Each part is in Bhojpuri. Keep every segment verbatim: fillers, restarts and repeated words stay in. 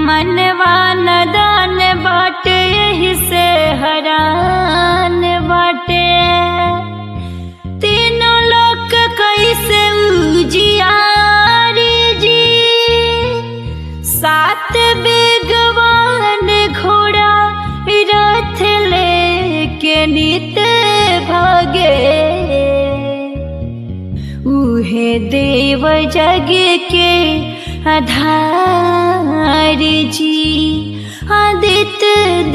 मनवा नदान बाटे यही से हरान बाटे। तीनों लोग कैसे उजियारी जी, सात बेगवान घोड़ा रथ लेके नित भागे। उहे देव जग के आधार जी, आदित्य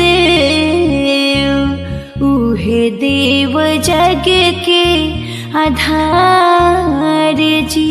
देव। उहे देव जग के आधार जी।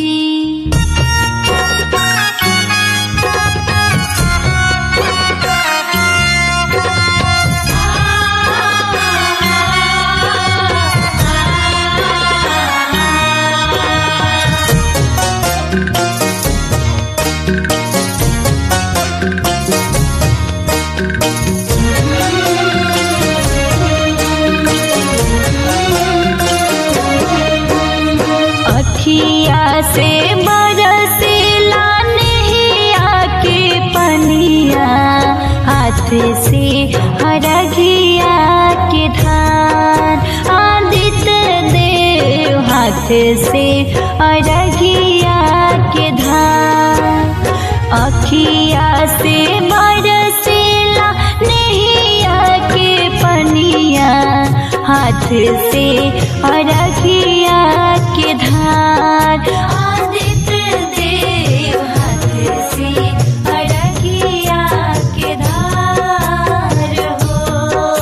अखिया से बरसेला नैया के पनिया, हाथ से हरघिया के धार। आदित्य देव हाथ से हरघिया के धार। अखिया से बरसेला नैया के पनिया, हाथ से हरघिया के धार। आदित्य देव हाथ से हरघिया के धार हो।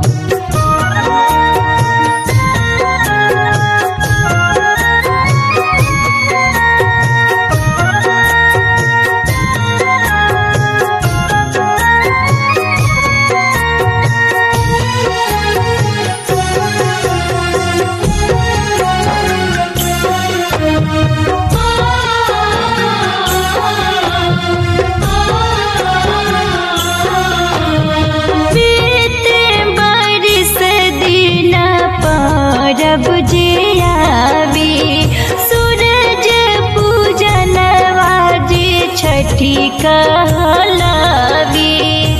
जब जे आवे सूरज पूजनवा जे छठी कहलावे।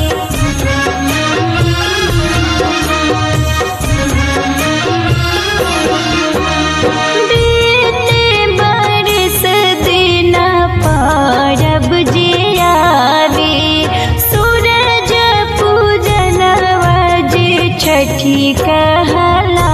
बीते बरस दिन परब जे आवे सूरज पूजनवा जे छठी कहलावे।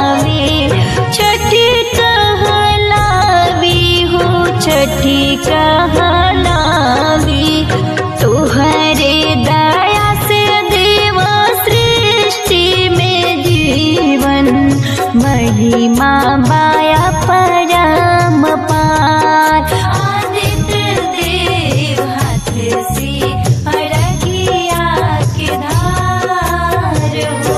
छठी कहलावी हो छठी कहलावी। तुहरे दया से देव सृष्टि में जीवन, महिमा माया परम पार। आदित्य देव हाथ से हरघिया के धार हो।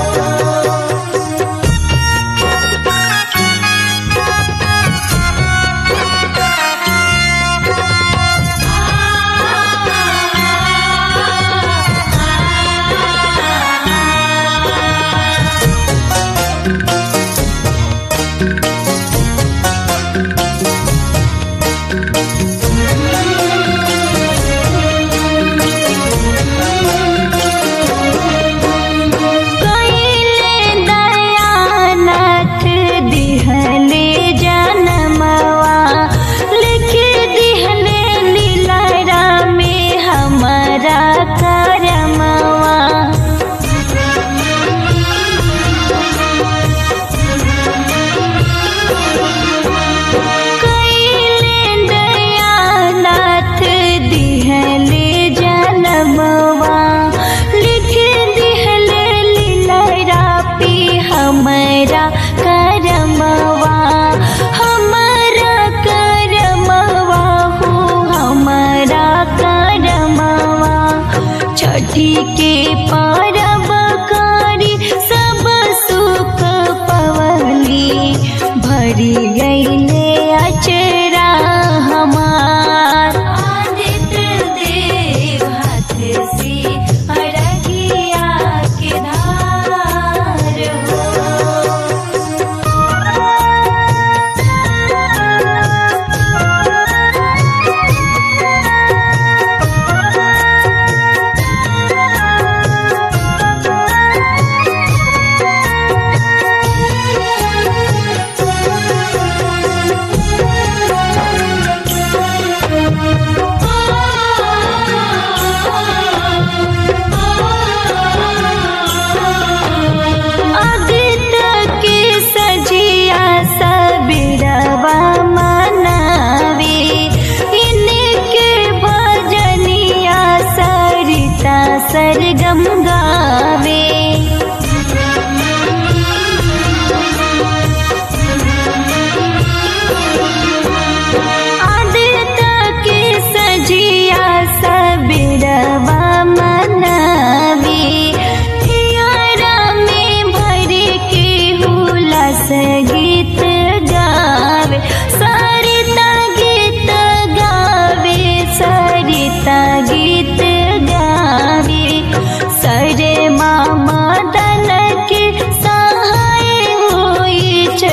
हमारा करमवा हमारा करमवा हो हमारा करमवा। छठी के परब करी सब सुख पवली, भरी गईले अचरा हमार। आदित्य देव हाथ से हरघिया के धार हो।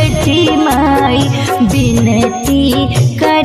छठी माई बिनती कर